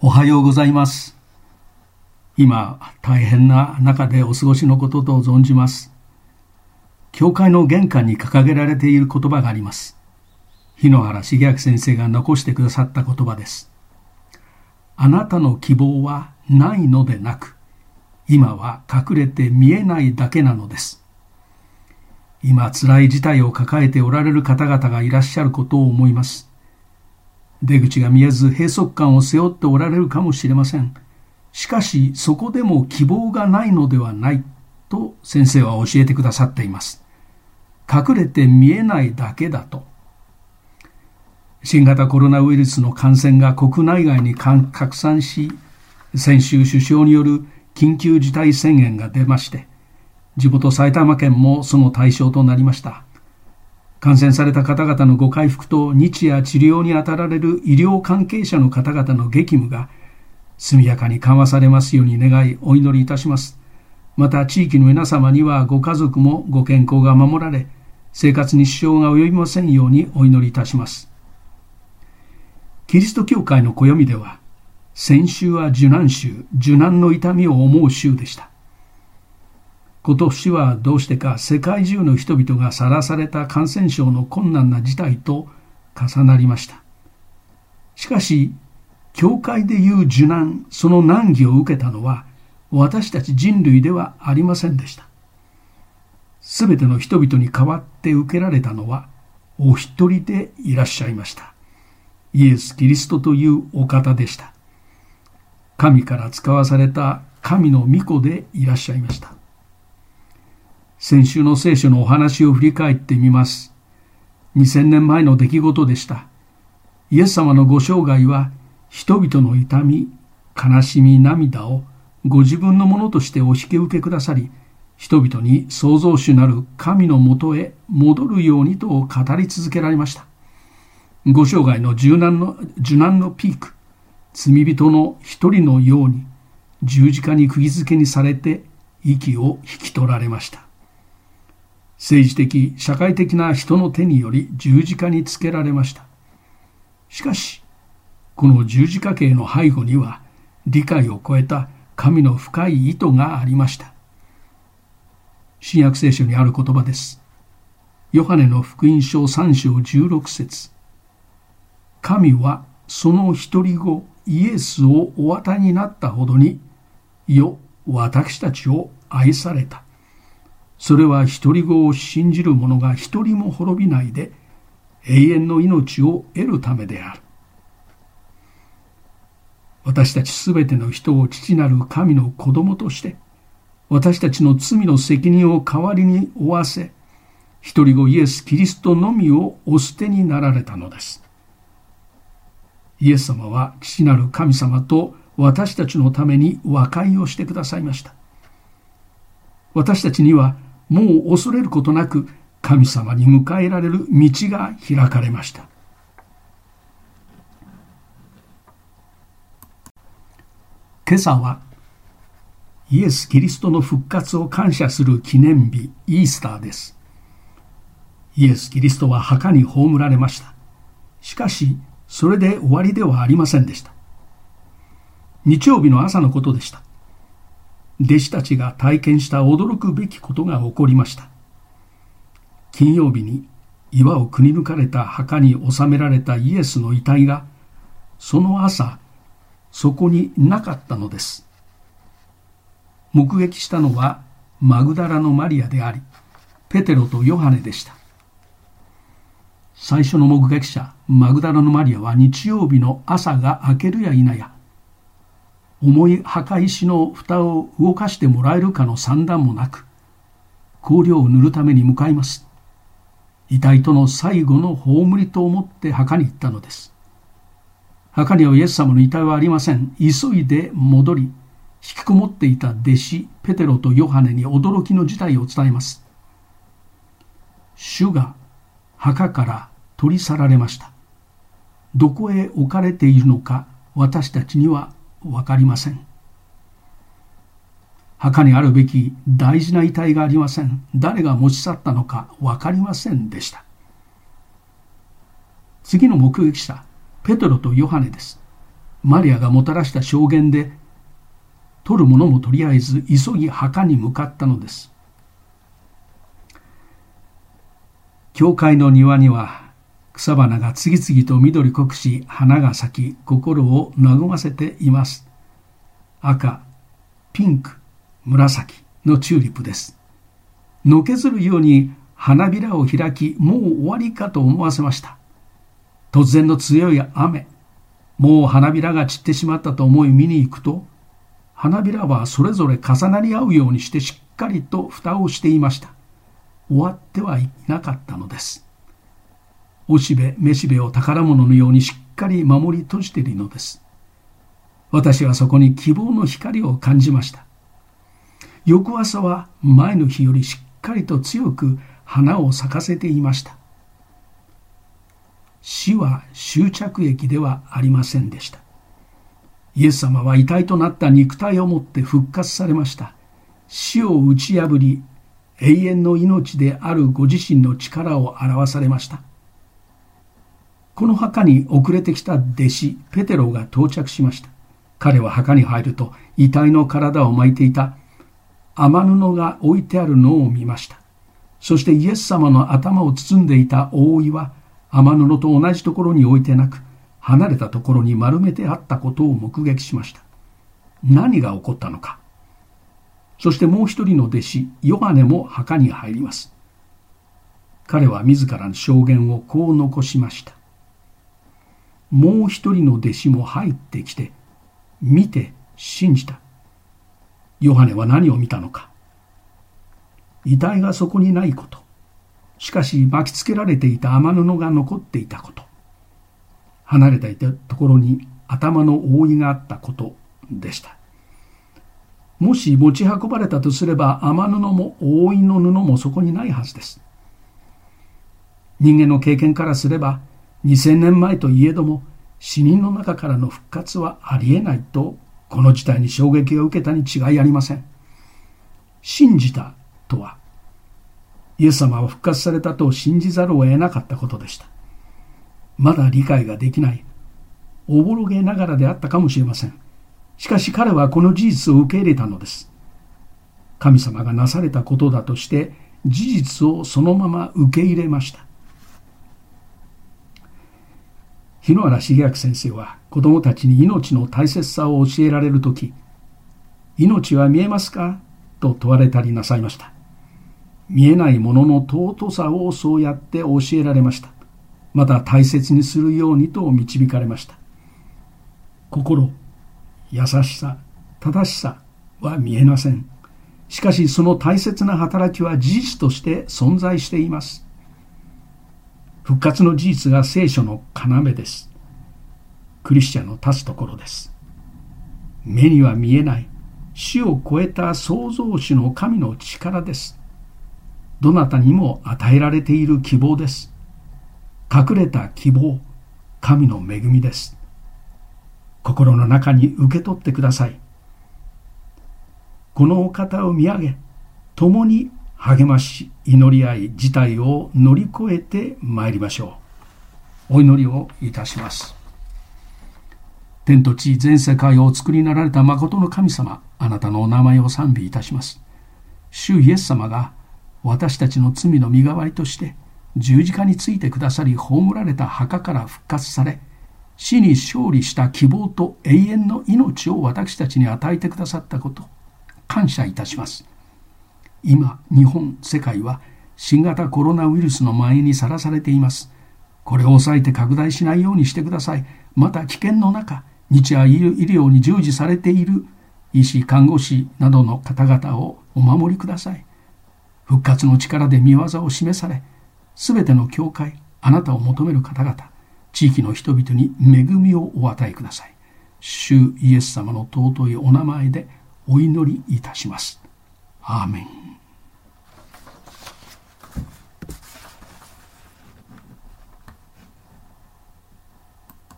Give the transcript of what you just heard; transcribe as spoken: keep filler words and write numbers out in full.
おはようございます。今、大変な中でお過ごしのことと存じます。教会の玄関に掲げられている言葉があります。日野原重明先生が残してくださった言葉です。あなたの希望はないのでなく、今は隠れて見えないだけなのです。今、辛い事態を抱えておられる方々がいらっしゃることを思います。出口が見えず閉塞感を背負っておられるかもしれません。しかしそこでも希望がないのではないと先生は教えてくださっています。隠れて見えないだけだと。新型コロナウイルスの感染が国内外に拡散し、先週首相による緊急事態宣言が出まして、地元埼玉県もその対象となりました。感染された方々のご回復と日夜治療に当たられる医療関係者の方々の激務が速やかに緩和されますように願いお祈りいたします。また地域の皆様にはご家族もご健康が守られ、生活に支障が及びませんようにお祈りいたします。キリスト教会の暦では、先週は受難週、受難の痛みを思う週でした。今年はどうしてか世界中の人々がさらされた感染症の困難な事態と重なりました。しかし、教会でいう受難、その難儀を受けたのは私たち人類ではありませんでした。すべての人々に代わって受けられたのはお一人でいらっしゃいました。イエス・キリストというお方でした。神から使わされた神の御子でいらっしゃいました。先週の聖書のお話を振り返ってみます。にせんねんまえの出来事でした。イエス様のご生涯は人々の痛み、悲しみ、涙をご自分のものとしてお引き受けくださり、人々に創造主なる神のもとへ戻るようにと語り続けられました。ご生涯の受難の、受難のピーク、罪人の一人のように十字架に釘付けにされて息を引き取られました。政治的、社会的な人の手により十字架につけられました。しかし、この十字架刑の背後には理解を超えた神の深い意図がありました。新約聖書にある言葉です。ヨハネの福音書さん章じゅうろく節。神はその一人子イエスをお与えになったほどに、よ、私たちを愛された。それは一人子を信じる者が一人も滅びないで永遠の命を得るためである。私たちすべての人を父なる神の子供として、私たちの罪の責任を代わりに負わせ、一人子イエス・キリストのみをお捨てになられたのです。イエス様は父なる神様と私たちのために和解をしてくださいました。私たちにはもう恐れることなく神様に迎えられる道が開かれました。今朝はイエス・キリストの復活を感謝する記念日イースターです。イエス・キリストは墓に葬られました。しかしそれで終わりではありませんでした。日曜日の朝のことでした。弟子たちが体験した驚くべきことが起こりました。金曜日に岩をくり抜かれた墓に収められたイエスの遺体がその朝そこになかったのです。目撃したのはマグダラのマリアであり、ペテロとヨハネでした。最初の目撃者マグダラのマリアは日曜日の朝が明けるや否や、重い墓石の蓋を動かしてもらえるかの算段もなく、香料を塗るために向かいます。遺体との最後の葬りと思って墓に行ったのです。墓にはイエス様の遺体はありません。急いで戻り、引きこもっていた弟子ペテロとヨハネに驚きの事態を伝えます。主が墓から取り去られました。どこへ置かれているのか私たちにはわかりません。墓にあるべき大事な遺体がありません。誰が持ち去ったのかわかりませんでした。次の目撃者ペテロとヨハネです。 マリアがもたらした証言で、取るものもとりあえず急ぎ墓に向かったのです。教会の庭には草花が次々と緑濃くし、花が咲き、心を和ませています。赤、ピンク、紫のチューリップです。のけずるように花びらを開き、もう終わりかと思わせました。突然の強い雨、もう花びらが散ってしまったと思い見に行くと、花びらはそれぞれ重なり合うようにしてしっかりと蓋をしていました。終わってはいなかったのです。おしべめしべを宝物のようにしっかり守り閉じているのです。私はそこに希望の光を感じました。翌朝は前の日よりしっかりと強く花を咲かせていました。死は終着駅ではありませんでした。イエス様は遺体となった肉体をもって復活されました。死を打ち破り、永遠の命であるご自身の力を表されました。この墓に遅れてきた弟子ペテロが到着しました。彼は墓に入ると、遺体の体を巻いていた雨布が置いてあるのを見ました。そしてイエス様の頭を包んでいた覆いは雨布と同じところに置いてなく、離れたところに丸めてあったことを目撃しました。何が起こったのか。そしてもう一人の弟子ヨハネも墓に入ります。彼は自らの証言をこう残しました。もう一人の弟子も入ってきて、見て信じた。ヨハネは何を見たのか。遺体がそこにないこと。しかし巻きつけられていた雨布が残っていたこと。離れていたところに頭の覆いがあったことでした。もし持ち運ばれたとすれば、雨布も覆いの布もそこにないはずです。人間の経験からすれば、にせんねんまえといえども、死人の中からの復活はありえないと、この事態に衝撃を受けたに違いありません。信じたとは、イエス様は復活されたと信じざるを得なかったことでした。まだ理解ができない、おぼろげながらであったかもしれません。しかし彼はこの事実を受け入れたのです。神様がなされたことだとして、事実をそのまま受け入れました。日野原重明先生は子どもたちに命の大切さを教えられるとき、命は見えますかと問われたりなさいました。見えないものの尊さをそうやって教えられました。また大切にするようにと導かれました。心、優しさ、正しさは見えません。しかしその大切な働きは事実として存在しています。復活の事実が聖書の要です。クリスチャンの立つところです。目には見えない死を超えた創造主の神の力です。どなたにも与えられている希望です。隠れた希望、神の恵みです。心の中に受け取ってください。このお方を見上げ、共に励まし、祈り合い、事態を乗り越えてまいりましょう。お祈りをいたします。天と地、全世界をお作りになられた誠の神様、あなたのお名前を賛美いたします。主イエス様が私たちの罪の身代わりとして十字架についてくださり、葬られた墓から復活され、死に勝利した希望と永遠の命を私たちに与えてくださったこと、感謝いたします。今、日本、世界は新型コロナウイルスの蔓延にさらされています。これを抑えて拡大しないようにしてください。また危険の中、日夜医療に従事されている医師、看護師などの方々をお守りください。復活の力で御業を示され、すべての教会、あなたを求める方々、地域の人々に恵みをお与えください。主イエス様の尊いお名前でお祈りいたします。アーメン。